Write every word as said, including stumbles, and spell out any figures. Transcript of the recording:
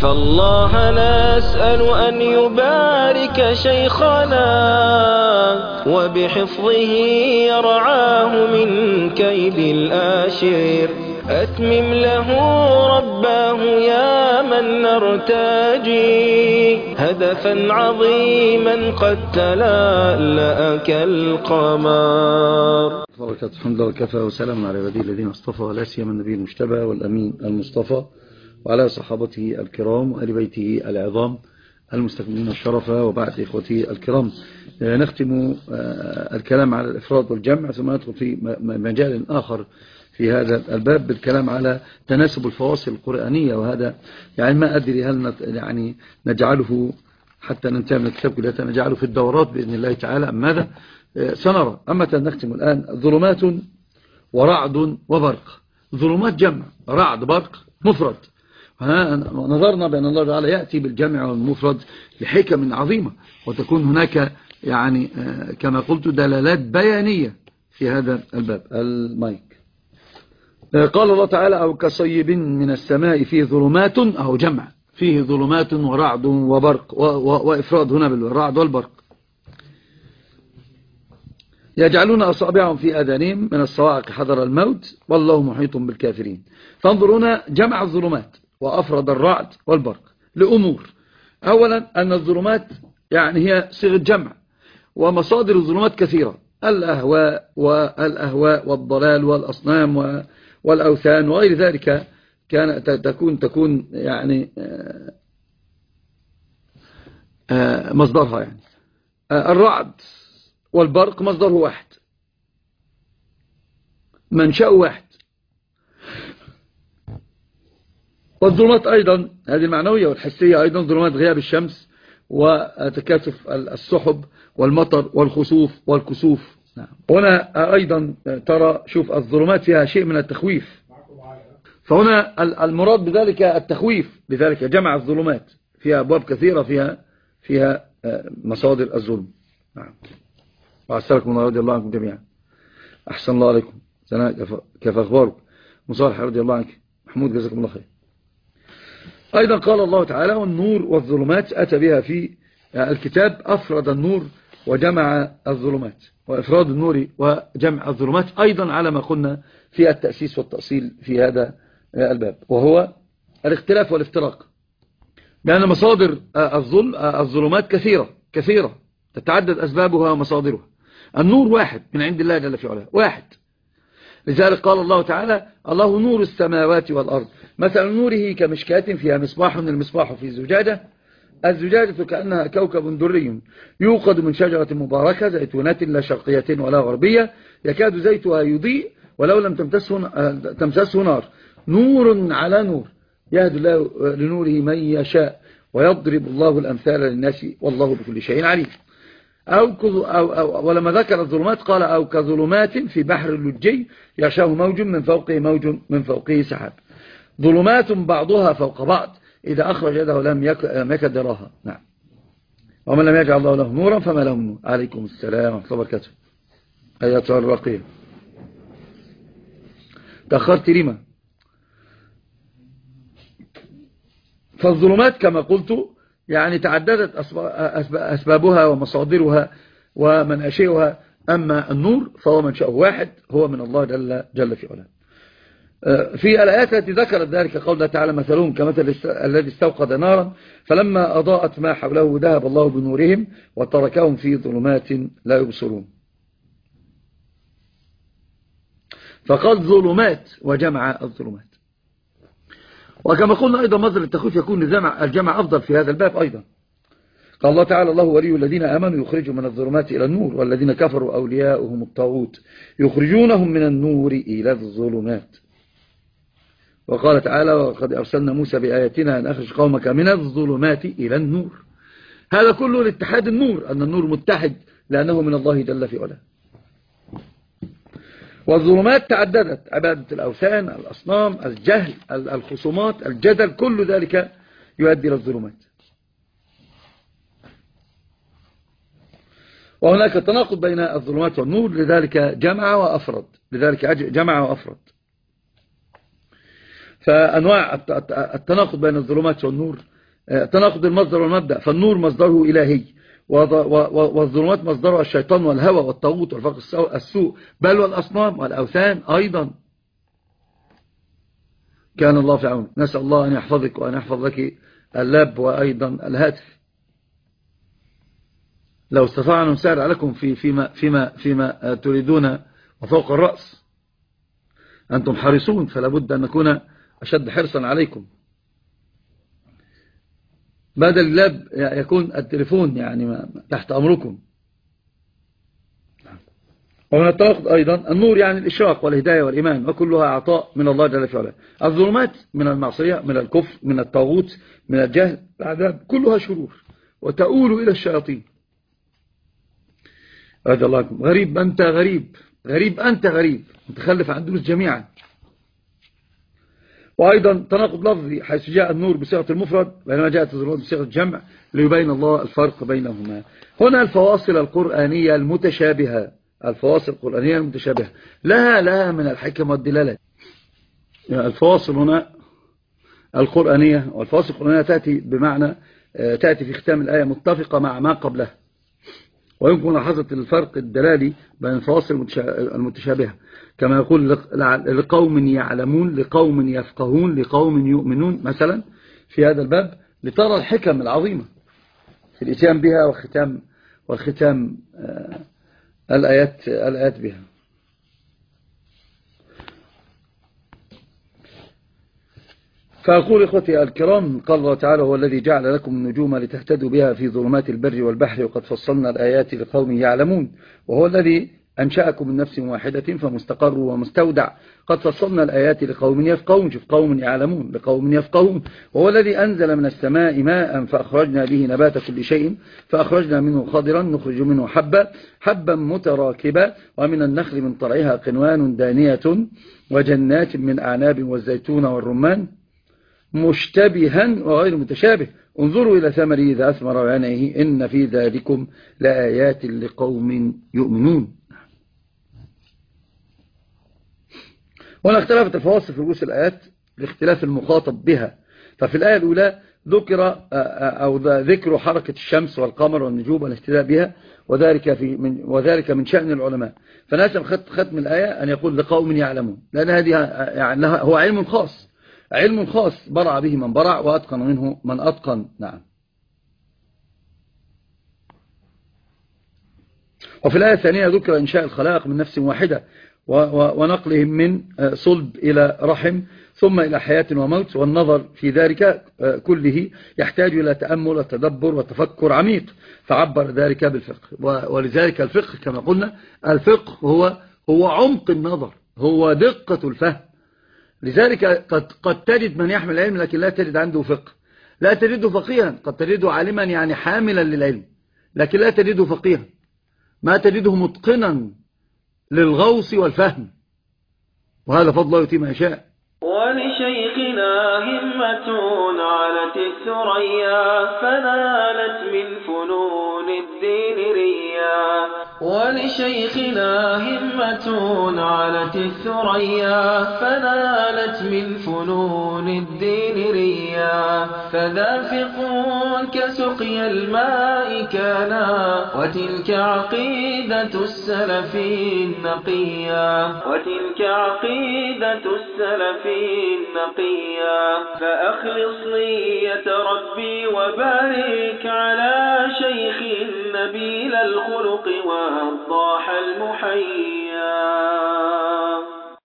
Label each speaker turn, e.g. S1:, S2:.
S1: فالله نسأل أن يبارك شيخنا وبحفظه يرعاه من كيد الآشر. أتمم له رباه يا من نرتجي هدفا عظيما قد تلألأ كالقمر.
S2: بركاته الحمد لله وكفى وسلام على عباده الذين اصطفى، لا سيما النبي المجتبى والأمين المصطفى وعلى صحابته الكرام وآل بيته العظام المستكملين الشرف، وبعد إخوتي الكرام نختم الكلام على الإفراد والجمع، ثم ندخل في مجال آخر في هذا الباب بالكلام على تناسب الفواصل القرآنية. وهذا يعني ما أدري هل يعني نجعله حتى ننتهي من الكتاب كلها نجعله في الدورات بإذن الله تعالى أم ماذا سنرى. أما نختم الآن ظلمات ورعد وبرق. ظلمات جمع، رعد برق مفرد. نظرنا بأن الله تعالى يأتي بالجمع والمفرد لحكم عظيمة، وتكون هناك يعني كما قلت دلالات بيانية في هذا الباب. المايك. قال الله تعالى أو كصيب من السماء فيه ظلمات، أو جمع فيه ظلمات ورعد وبرق، وإفراد هنا بالرعد والبرق. يجعلون أصابعهم في آذانهم من الصواعق حذر الموت والله محيط بالكافرين. فانظرون جمع الظلمات وأفرد الرعد والبرق لأمور. أولا أن الظلمات يعني هي صيغة جمع، ومصادر الظلمات كثيرة: الأهواء والأهواء والضلال والأصنام والأوثان وغير ذلك. كان تكون تكون يعني مصدرها يعني الرعد والبرق مصدره واحد، منشأ واحد. والظلمات أيضا هذه المعنوية والحسية أيضا ظلمات غياب الشمس وتكاثف السحب والمطر والخسوف والكسوف. هنا أيضا ترى شوف الظلمات فيها شيء من التخويف، فهنا المراد بذلك التخويف، لذلك جمع الظلمات فيها أبواب كثيرة فيها فيها مصادر الظلم. نعم. وعسلكم الله رضي الله عنكم جميعا. أحسن الله عليكم. سناء كيف أخبارك؟ مصالح رضي الله عنك. محمود جزاكم الله خير. أيضا قال الله تعالى والنور والظلمات أتى بها في الكتاب، أفرد النور وجمع الظلمات، وإفراد النور وجمع الظلمات أيضا على ما قلنا في التأسيس والتأصيل في هذا الباب، وهو الاختلاف والافتراق. لأن مصادر الظلمات كثيرة كثيرة تتعدد أسبابها ومصادرها. النور واحد من عند الله جل في علاه، واحد. لذلك قال الله تعالى الله نور السماوات والأرض مثل نوره كمشكاة فيها مصباح، من المصباح في زجاجة، الزجاجة كأنها كوكب دري يوقد من شجرة مباركة زيتونة لا شرقية ولا غربية يكاد زيتها يضيء ولو لم تمسسه, تمسسه نار نور على نور يهدي الله لنوره من يشاء ويضرب الله الأمثال للناس والله بكل شيء عليم. أو, أو, أو ولما ذكر الظلمات قال أو كظلمات في بحر اللجي يغشاه موج من فوقه موج من فوقه سحاب. ظلمات بعضها فوق بعض إذا أخرج يده لم يكد يراها. نعم. ومن لم يجعل الله له نورا فما له من نور. عليكم السلام ورحمة الله وبركاته. أيها الراقية تأخرت لما؟ فالظلمات كما قلت يعني تعددت أسبابها ومصادرها ومناشئها. أما النور فهو منشأه واحد، هو من الله جل, جل في علاه. في الآيات التي ذكرت ذلك قوله تعالى مثلهم كمثل الذي استوقد نارا فلما أضاءت ما حوله ذهب الله بنورهم وتركهم في ظلمات لا يبصرون. فقال ظلمات وجمع الظلمات. وكما قلنا أيضا مصدر التخويف يكون الجمع, الجمع أفضل في هذا الباب أيضا. قال الله تعالى الله ولي الذين آمنوا يخرجوا من الظلمات إلى النور والذين كفروا أولياؤهم الطاغوت يخرجونهم من النور إلى الظلمات. وقال تعالى وقد أرسلنا موسى بآياتنا أن أخرج قومك من الظلمات إلى النور. هذا كله لاتحاد النور، أن النور متحد لأنه من الله جل في علاه. والظلمات تعددت: عبادة الأوثان، الأصنام، الجهل، الخصومات، الجدل، كل ذلك يؤدي إلى الظلمات. وهناك تناقض بين الظلمات والنور، لذلك جمع وأفرد لذلك جمع وأفرد. فأنواع التناقض بين الظلمات والنور تناقض المصدر والمبدأ، فالنور مصدره إلهي، والظلمات مصدرها الشيطان والهوى والطاغوت والفقر السوء، بل والأصنام والأوثان أيضا. كان الله في عون. نسأل الله أن يحفظك وأن يحفظ لك اللاب وأيضا الهاتف. لو استطعنا أن نساعد عليكم في فيما, فيما, فيما تريدون وفوق الرأس، أنتم حريصون، فلا بد أن نكون أشد حرصا عليكم. بدل اللاب يكون التليفون يعني تحت أمركم. ومن التناقض أيضا النور يعني الإشراق والهداية والإيمان، وكلها عطاء من الله جل وعلا. الظلمات من المعصية، من الكفر، من الطاغوت، من الجهل، العذاب، كلها شرور وتؤول إلى الشياطين. رضي الله عنكم. غريب أنت غريب، غريب أنت غريب، متخلف عن دروس جميعا. وأيضا تناقض لفظي، حيث جاء النور بصيغة المفرد بينما جاءت الظلمات بصيغة الجمع ليبين الله الفرق بينهما. هنا الفواصل القرآنية المتشابهة، الفواصل القرآنية المتشابهة لها لها من الحكم والدلالة. الفواصل هنا القرآنية، والفواصل القرآنية تأتي بمعنى تأتي في ختام الآية متفقة مع ما قبلها، ويمكن ملاحظة الفرق الدلالي بين الفواصل المتشابهة، كما يقول لقوم يعلمون، لقوم يفقهون، لقوم يؤمنون مثلا في هذا الباب، لترى الحكم العظيمة في الاتيان بها والختام والختام الآيات الآيات بها. فأقول إخوتي الكرام، قال الله تعالى: هو الذي جعل لكم النجوم لتهتدوا بها في ظلمات البر والبحر وقد فصلنا الآيات لقوم يعلمون، وهو الذي أنشأكم من نفس واحدة فمستقر ومستودع، قد فصلنا الآيات لقوم يفقهون، شوف قوم يعلمون لقوم يفقهون، وهو الذي أنزل من السماء ماء فأخرجنا به نبات كل شيء فأخرجنا منه خضرا نخرج منه حبا حبا متراكبا ومن النخل من طلعها قنوان دانية وجنات من أعناب والزيتون والرمان مشتبها وغير متشابه انظروا إلى ثمره إذا أثمر وينعه إن في ذلكم لآيات لقوم يؤمنون. وهنا اختلفت الفواصل في رؤوس الآيات لاختلاف المخاطب بها. ففي الآية الأولى ذكر أو ذكر حركة الشمس والقمر والنجوم والاهتداء بها، وذلك في من وذلك من شأن العلماء، فناسب ختم الآية أن يقول لقوم يعلمون، لأن هذه يعني هو علم خاص، علم خاص برع به من برع وأتقن منه من أتقن. نعم. وفي الآية الثانية ذكر إنشاء الخلائق من نفس واحدة ونقلهم من صلب إلى رحم ثم إلى حياة وموت، والنظر في ذلك كله يحتاج إلى تأمل وتدبر وتفكر عميق، فعبر ذلك بالفقه. ولذلك الفقه كما قلنا الفقه هو هو عمق النظر، هو دقة الفهم. لذلك قد, قد تجد من يحمل العلم لكن لا تجد عنده فقه، لا تجده فقيها، قد تجده عالما يعني حاملا للعلم لكن لا تجده فقيها، ما تجده متقنا للغوص والفهم، وهذا فضل الله يؤتيه من يشاء.
S1: ولشيخنا همة علت الثريا فنالت من فنون الدين ريا، ولشيخنا همة علت الثريا فنالت من فنون الدين ريا، فذا فقه كسقي الماء كانا وتلك عقيدة السلف النقيا، وتلك عقيدة السلف النقيا، فأخلص نية ربي وبارك على شيخ نبيل الخلق والضاح المحيا.